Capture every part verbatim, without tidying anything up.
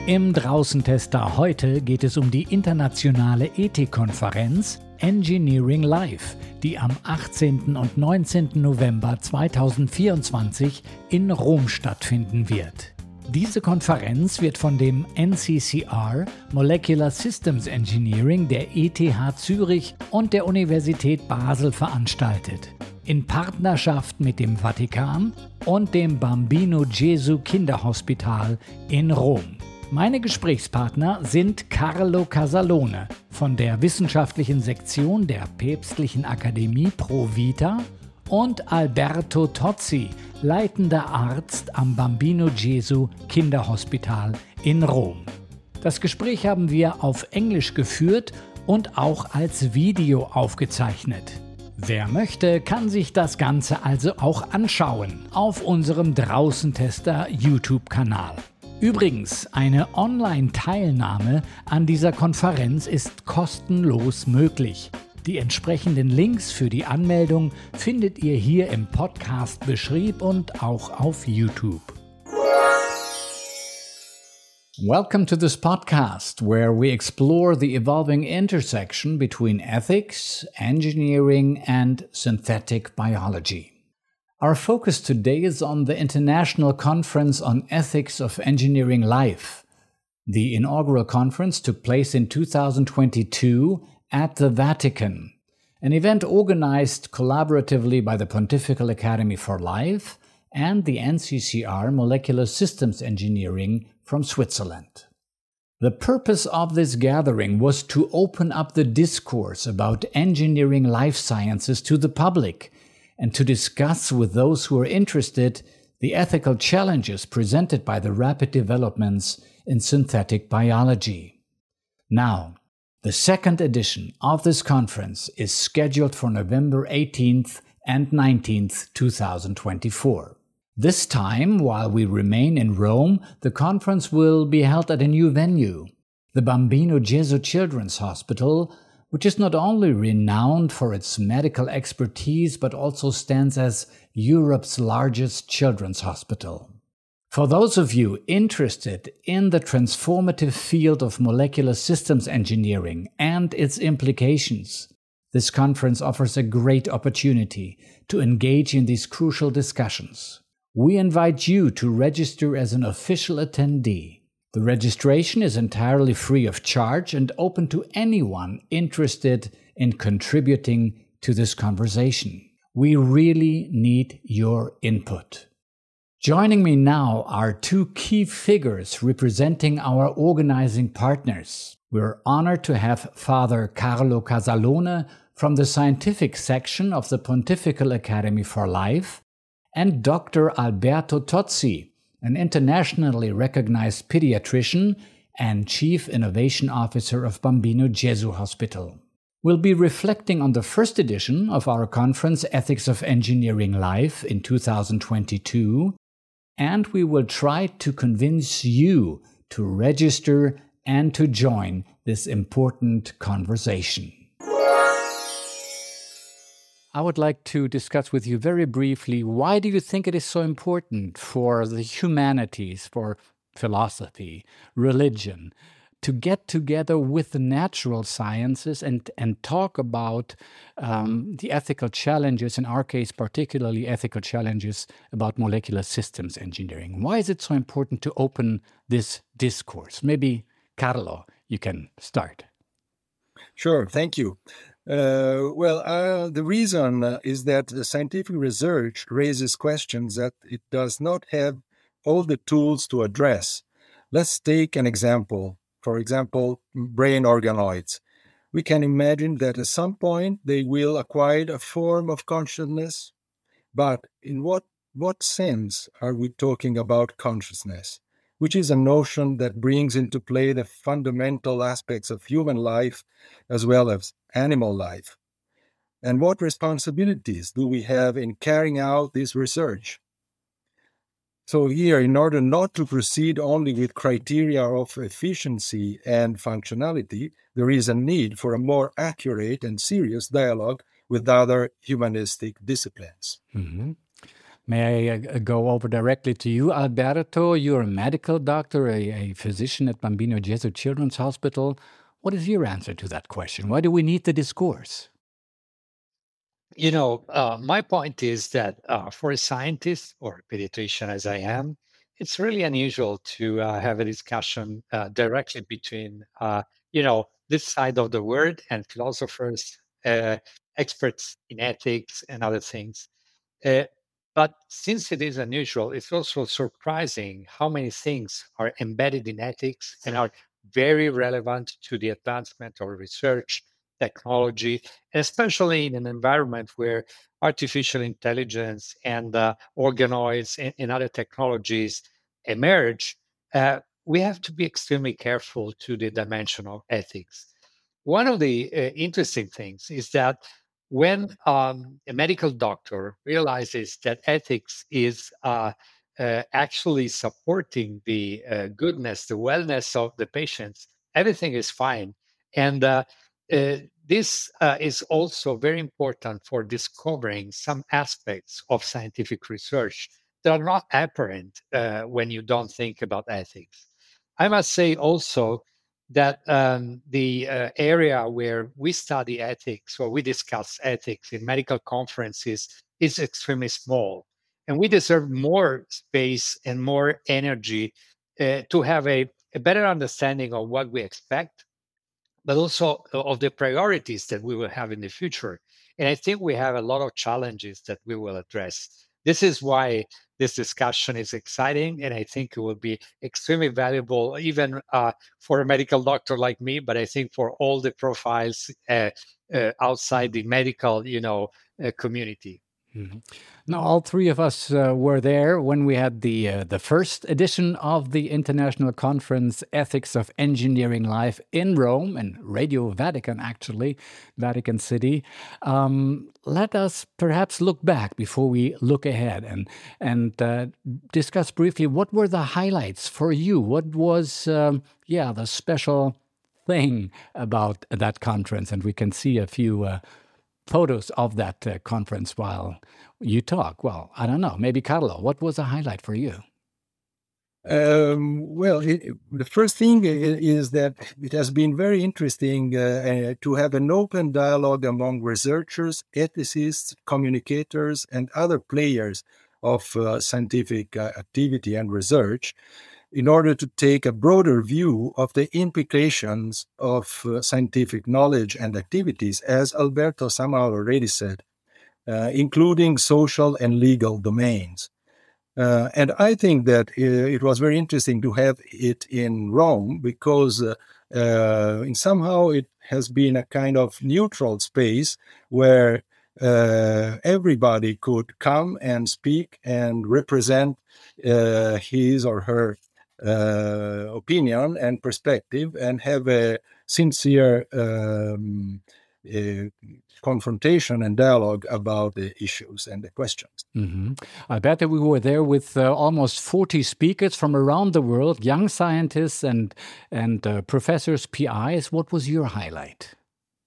Im Draußentester heute geht es um die internationale Ethikkonferenz Engineering Life, die am achtzehnten und neunzehnten November zweitausendvierundzwanzig in Rom stattfinden wird. Diese Konferenz wird von dem N C C R Molecular Systems Engineering der E T H Zürich und der Universität Basel veranstaltet, in Partnerschaft mit dem Vatikan und dem Bambino Gesù Kinderhospital in Rom. Meine Gesprächspartner sind Carlo Casalone von der wissenschaftlichen Sektion der Päpstlichen Akademie Pro Vita und Alberto Tozzi, leitender Arzt am Bambino Gesù Kinderhospital in Rom. Das Gespräch haben wir auf Englisch geführt und auch als Video aufgezeichnet. Wer möchte, kann sich das Ganze also auch anschauen auf unserem Draußentester YouTube-Kanal. Übrigens, eine Online-Teilnahme an dieser Konferenz ist kostenlos möglich. Die entsprechenden Links für die Anmeldung findet ihr hier im Podcast-Beschrieb und auch auf YouTube. Welcome to this podcast, where we explore the evolving intersection between ethics, engineering, and synthetic biology. Our focus today is on the International Conference on Ethics of Engineering Life. The inaugural conference took place in two thousand twenty-two at the Vatican, an event organized collaboratively by the Pontifical Academy for Life and the N C C R Molecular Systems Engineering from Switzerland. The purpose of this gathering was to open up the discourse about engineering life sciences to the public and to discuss with those who are interested the ethical challenges presented by the rapid developments in synthetic biology. Now, the second edition of this conference is scheduled for November eighteenth and nineteenth, two thousand twenty-four. This time, while we remain in Rome, the conference will be held at a new venue, the Bambino Gesù Children's Hospital, which is not only renowned for its medical expertise, but also stands as Europe's largest children's hospital. For those of you interested in the transformative field of molecular systems engineering and its implications, this conference offers a great opportunity to engage in these crucial discussions. We invite you to register as an official attendee. The registration is entirely free of charge and open to anyone interested in contributing to this conversation. We really need your input. Joining me now are two key figures representing our organizing partners. We're honored to have Father Carlo Casalone from the scientific section of the Pontifical Academy for Life and Doctor Alberto Tozzi, an internationally recognized pediatrician and Chief Innovation Officer of Bambino Gesù Hospital. We'll be reflecting on the first edition of our conference Ethics of Engineering Life in two thousand twenty-two, and we will try to convince you to register and to join this important conversation. I would like to discuss with you very briefly, why do you think it is so important for the humanities, for philosophy, religion, to get together with the natural sciences and, and talk about um, the ethical challenges, in our case, particularly ethical challenges about molecular systems engineering? Why is it so important to open this discourse? Maybe, Carlo, you can start. Sure, thank you. Uh, well, uh, the reason uh, is that the scientific research raises questions that it does not have all the tools to address. Let's take an example. For example, brain organoids. We can imagine that at some point they will acquire a form of consciousness, but in what, what sense are we talking about consciousness? Which is a notion that brings into play the fundamental aspects of human life as well as animal life. And what responsibilities do we have in carrying out this research? So here, in order not to proceed only with criteria of efficiency and functionality, there is a need for a more accurate and serious dialogue with other humanistic disciplines. Mm-hmm. May I uh, go over directly to you, Alberto? You're a medical doctor, a, a physician at Bambino Gesù Children's Hospital. What is your answer to that question? Why do we need the discourse? You know, uh, my point is that uh, for a scientist or a pediatrician as I am, it's really unusual to uh, have a discussion uh, directly between, uh, you know, this side of the world and philosophers, uh, experts in ethics and other things. Uh, but since it is unusual, it's also surprising how many things are embedded in ethics and are very relevant to the advancement of research, technology, and especially in an environment where artificial intelligence and uh, organoids and, and other technologies emerge. Uh, we have to be extremely careful to the dimension of ethics. One of the uh, interesting things is that when um, a medical doctor realizes that ethics is uh, uh, actually supporting the uh, goodness, the wellness of the patients, everything is fine. And uh, uh, this uh, is also very important for discovering some aspects of scientific research that are not apparent uh, when you don't think about ethics. I must say also that um, the uh, area where we study ethics or we discuss ethics in medical conferences is extremely small. And we deserve more space and more energy uh, to have a, a better understanding of what we expect, but also of the priorities that we will have in the future. And I think we have a lot of challenges that we will address. This is why this discussion is exciting, and I think it will be extremely valuable, even uh, for a medical doctor like me, but I think for all the profiles uh, uh, outside the medical, you know, uh, community. Mm-hmm. Now, all three of us uh, were there when we had the uh, the first edition of the International Conference Ethics of Engineering Life in Rome, and Radio Vatican, actually, Vatican City. Um, let us perhaps look back before we look ahead and and uh, discuss briefly what were the highlights for you. What was, um, yeah, the special thing about that conference? And we can see a few Uh, photos of that uh, conference while you talk. Well, I don't know. Maybe Carlo, what was a highlight for you? Um, well, it, the first thing is that it has been very interesting uh, uh, to have an open dialogue among researchers, ethicists, communicators, and other players of uh, scientific uh, activity and research in order to take a broader view of the implications of uh, scientific knowledge and activities, as Alberto somehow already said, uh, including social and legal domains. Uh, and I think that uh, it was very interesting to have it in Rome because uh, uh, in somehow it has been a kind of neutral space where uh, everybody could come and speak and represent uh, his or her uh, opinion and perspective and have a sincere um, uh, confrontation and dialogue about the issues and the questions. Mm-hmm. I bet that we were there with uh, almost forty speakers from around the world, young scientists and and uh, professors, P Is. What was your highlight?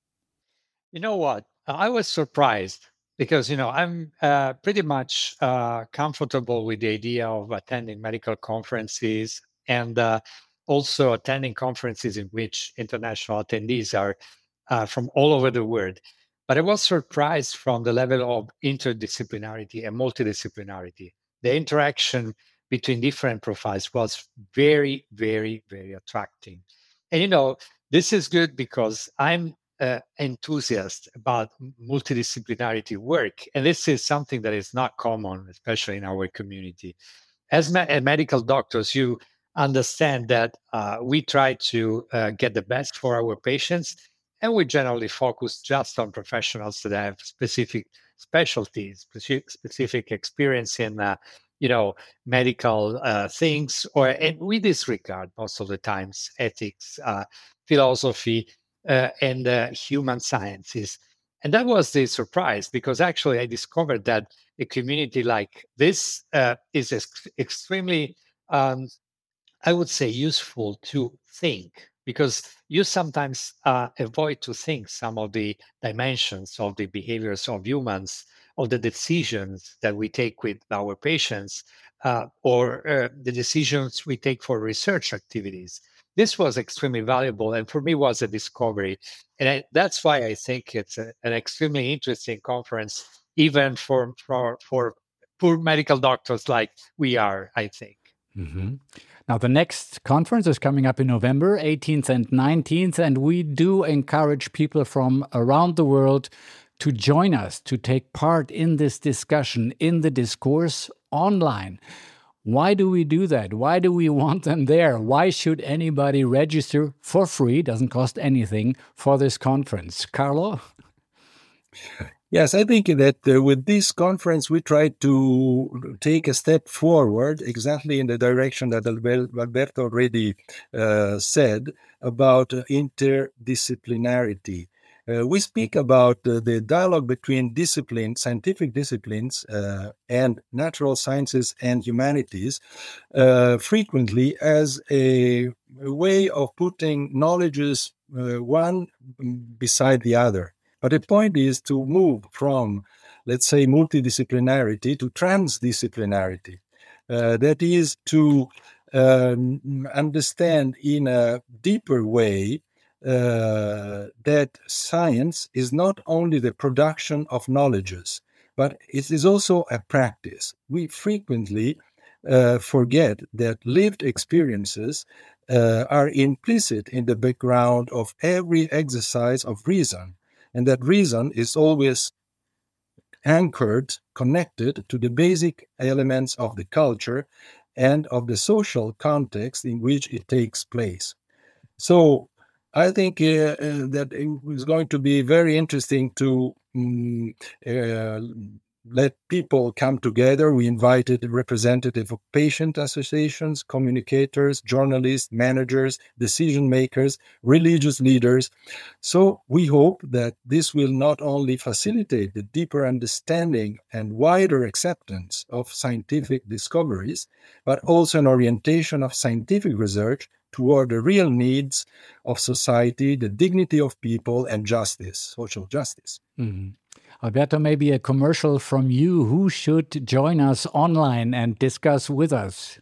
You know what? I was surprised because, you know, I'm uh, pretty much uh, comfortable with the idea of attending medical conferences and uh, also attending conferences in which international attendees are uh, from all over the world. But I was surprised from the level of interdisciplinarity and multidisciplinarity. The interaction between different profiles was very, very, very attractive. And, you know, this is good because I'm uh, enthusiast about multidisciplinarity work. And this is something that is not common, especially in our community. As me- medical doctors, you understand that uh, we try to uh, get the best for our patients, and we generally focus just on professionals that have specific specialties, speci- specific experience in, uh, you know, medical uh, things, or and we disregard most of the times ethics, uh, philosophy, uh, and uh, human sciences. And that was the surprise because actually I discovered that a community like this uh, is ex- extremely, um, I would say, useful to think because you sometimes uh, avoid to think some of the dimensions of the behaviors of humans of the decisions that we take with our patients uh, or uh, the decisions we take for research activities. This was extremely valuable, and for me was a discovery. And I, that's why I think it's a, an extremely interesting conference, even for, for, for poor medical doctors like we are, I think. Mm-hmm. Now, the next conference is coming up in November eighteenth and nineteenth, and we do encourage people from around the world to join us, to take part in this discussion, in the discourse online. Why do we do that? Why do we want them there? Why should anybody register for free, doesn't cost anything, for this conference? Carlo? Yes, I think that uh, with this conference, we try to take a step forward exactly in the direction that Alberto already uh, said about uh, interdisciplinarity. Uh, we speak about uh, the dialogue between disciplines, scientific disciplines, uh, and natural sciences and humanities uh, frequently as a, a way of putting knowledges uh, one beside the other. But the point is to move from, let's say, multidisciplinarity to transdisciplinarity. Uh, that is to um, understand in a deeper way uh, that science is not only the production of knowledges, but it is also a practice. We frequently uh, forget that lived experiences uh, are implicit in the background of every exercise of reason. And that reason is always anchored, connected to the basic elements of the culture and of the social context in which it takes place. So I think uh, uh, that it is going to be very interesting to um, uh, let people come together. We invited a representative of patient associations, communicators, journalists, managers, decision makers, religious leaders. So we hope that this will not only facilitate the deeper understanding and wider acceptance of scientific discoveries, but also an orientation of scientific research toward the real needs of society, the dignity of people, and justice, social justice. Mm-hmm. Alberto, maybe a commercial from you. Who should join us online and discuss with us?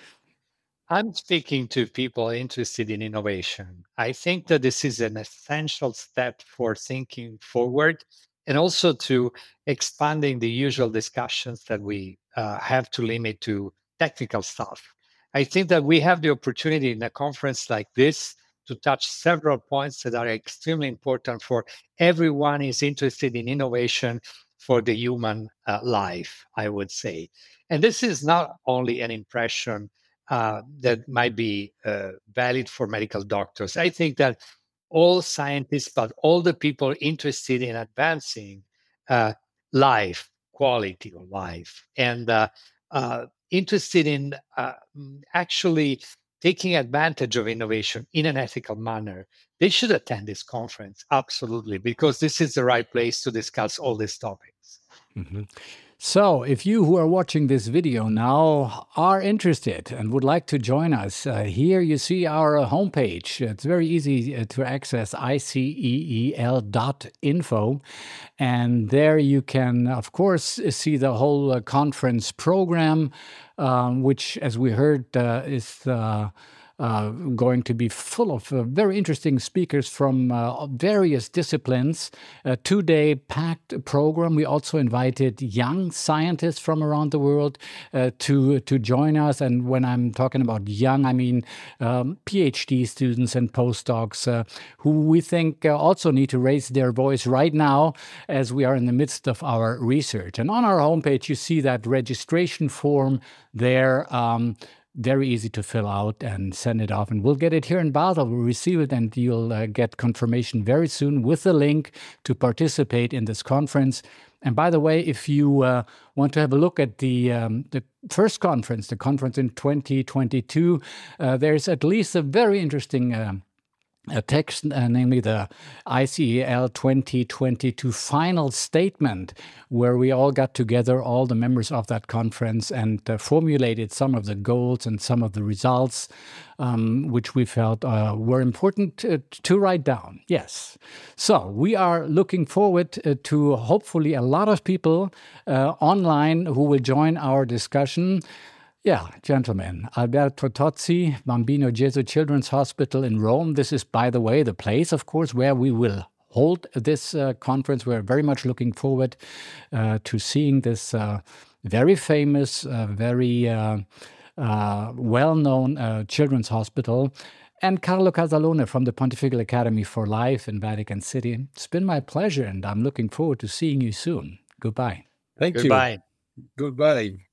I'm speaking to people interested in innovation. I think that this is an essential step for thinking forward and also to expanding the usual discussions that we uh, have to limit to technical stuff. I think that we have the opportunity in a conference like this to touch several points that are extremely important for everyone who is interested in innovation for the human uh, life, I would say. And this is not only an impression uh, that might be uh, valid for medical doctors. I think that all scientists, but all the people interested in advancing uh, life, quality of life, and uh, uh, interested in uh, actually taking advantage of innovation in an ethical manner, they should attend this conference, absolutely, because this is the right place to discuss all these topics. Mm-hmm. So, if you who are watching this video now are interested and would like to join us, uh, here you see our uh, homepage. It's very easy uh, to access, I C E E L dot info. And there you can, of course, see the whole uh, conference program, um, which, as we heard, uh, is uh, uh, going to be full of uh, very interesting speakers from uh, various disciplines. A two-day packed program. We also invited young scientists from around the world uh, to to join us. And when I'm talking about young, I mean um, PhD students and postdocs uh, who we think uh, also need to raise their voice right now as we are in the midst of our research. And on our homepage, you see that registration form there. Um, Very easy to fill out and send it off. And we'll get it here in Basel. We'll receive it and you'll uh, get confirmation very soon with the link to participate in this conference. And by the way, if you uh, want to have a look at the um, the first conference, the conference in twenty twenty-two, uh, there's at least a very interesting uh, a text, uh, namely the I C E L twenty twenty-two final statement, where we all got together, all the members of that conference, and uh, formulated some of the goals and some of the results, um, which we felt uh, were important to, to write down. Yes. So we are looking forward uh, to hopefully a lot of people uh, online who will join our discussion. Yeah, gentlemen, Alberto Tozzi, Bambino Gesù Children's Hospital in Rome. This is, by the way, the place, of course, where we will hold this uh, conference. We're very much looking forward uh, to seeing this uh, very famous, uh, very uh, uh, well-known uh, children's hospital. And Carlo Casalone from the Pontifical Academy for Life in Vatican City. It's been my pleasure, and I'm looking forward to seeing you soon. Goodbye. Thank Goodbye. you. Goodbye.